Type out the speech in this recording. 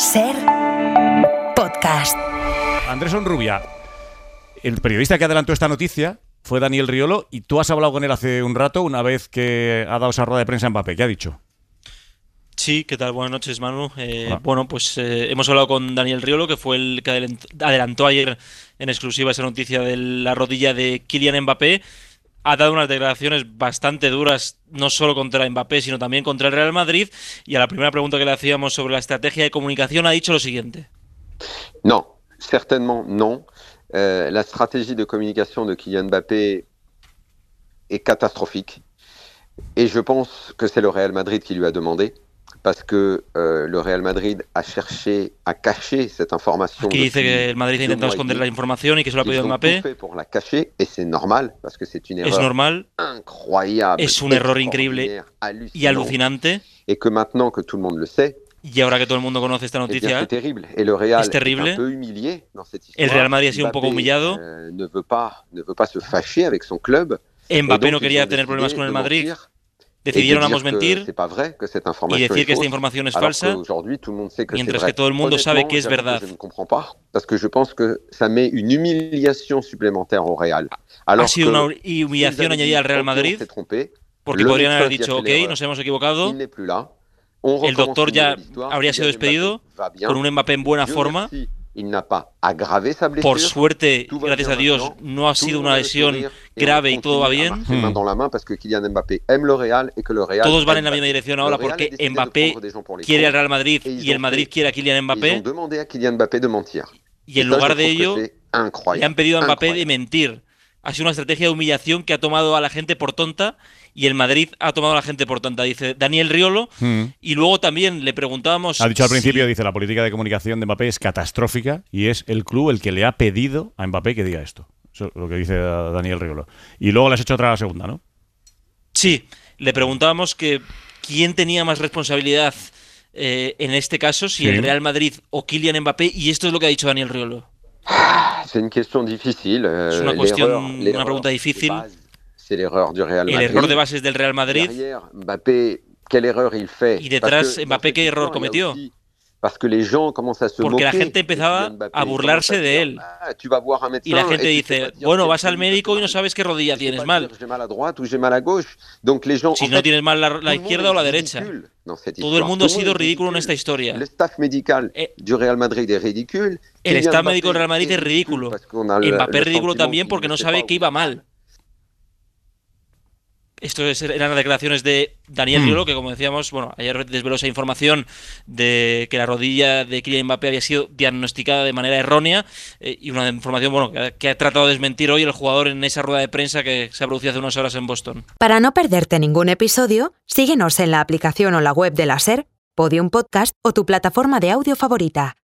SER Podcast. Andrés Onrubia, el periodista que adelantó esta noticia fue Daniel Riolo y tú has hablado con él hace un rato, una vez que ha dado esa rueda de prensa en Mbappé. ¿Qué ha dicho? Sí, ¿qué tal? Buenas noches, Manu. Bueno, pues hemos hablado con Daniel Riolo, que fue el que adelantó ayer en exclusiva esa noticia de la rodilla de Kylian Mbappé. Ha dado unas declaraciones bastante duras, no solo contra Mbappé, sino también contra el Real Madrid. Y a la primera pregunta que le hacíamos sobre la estrategia de comunicación ha dicho lo siguiente. Non, certainement non. La stratégie de communication de Kylian Mbappé est catastrophique. Et je pense que c'est le Real Madrid qui lui a demandé. Parce que le Real Madrid a cherché à cacher cette information. Aquí dice que el Madrid ha intentado esconder la información y que se lo ha pedido Mbappé. Pour la cacher, et c'est normal, parce que c'est une erreur incroyable. Es un error increíble y alucinante. Et que maintenant que tout le monde le sait, y ahora que todo el mundo conoce esta noticia, es terrible. Et le Real es terrible. Est un peu humilié dans cette histoire. El Real Madrid ha sido un poco humillado. Ne veut pas se fâcher avec son club. Mbappé no quería tener problemas con el Madrid. Decidieron ambos mentir y decir que esta información es falsa, mientras que todo el mundo sabe que es verdad. Ha sido una humillación añadida al Real Madrid, porque podrían haber dicho, ok, nos hemos equivocado, el doctor ya habría sido despedido, con un Mbappé en buena forma. Por suerte, gracias a Dios, no ha sido una lesión grave y todo va bien. Todos van en la misma dirección ahora porque Mbappé quiere al Real Madrid y el Madrid quiere a Kylian Mbappé. Y en lugar de ello, le han pedido a Mbappé de mentir. Ha sido una estrategia de humillación que ha tomado a la gente por tonta y el Madrid ha tomado a la gente por tonta, dice Daniel Riolo. Y luego también le preguntábamos... Ha dicho al principio, dice, la política de comunicación de Mbappé es catastrófica y es el club el que le ha pedido a Mbappé que diga esto. Eso es lo que dice Daniel Riolo. Y luego le has hecho otra segunda, ¿no? Sí, le preguntábamos que quién tenía más responsabilidad en este caso, si el Real Madrid o Kylian Mbappé, y esto es lo que ha dicho Daniel Riolo. Es una pregunta difícil. El error de base es del Real Madrid. Y detrás, Mbappé, ¿qué error cometió? Porque la gente empezaba a burlarse de él. Y la gente dice, bueno, vas al médico y no sabes qué rodilla tienes mal. Si no tienes mal la izquierda o la derecha. Todo el mundo ha sido ridículo en esta historia. El staff médico del Real Madrid es ridículo. Mbappé es ridículo también porque no sabe que iba mal. Esto eran las declaraciones de Daniel Riolo, que como decíamos, bueno, ayer desveló esa información de que la rodilla de Kylian Mbappé había sido diagnosticada de manera errónea y una información, bueno, que ha tratado de desmentir hoy el jugador en esa rueda de prensa que se ha producido hace unas horas en Boston. Para no perderte ningún episodio, síguenos en la aplicación o la web de la SER, Podium Podcast o tu plataforma de audio favorita.